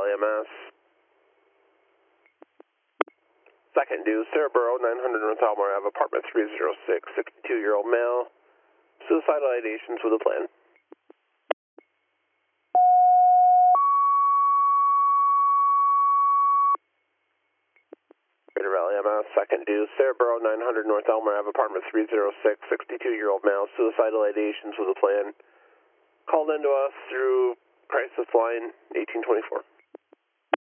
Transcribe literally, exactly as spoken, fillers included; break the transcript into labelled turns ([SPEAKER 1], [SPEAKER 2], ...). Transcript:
[SPEAKER 1] Valley M S. Second due, Cerebro, nine hundred North Almar Ave, apartment three oh six, sixty-two-year-old male. Suicidal ideations with a plan. Greater Valley M S, second due, Cerebro, nine hundred North Almar Ave, apartment three oh six, sixty-two-year-old male. Suicidal ideations with a plan. Called into us through crisis line eighteen twenty-four.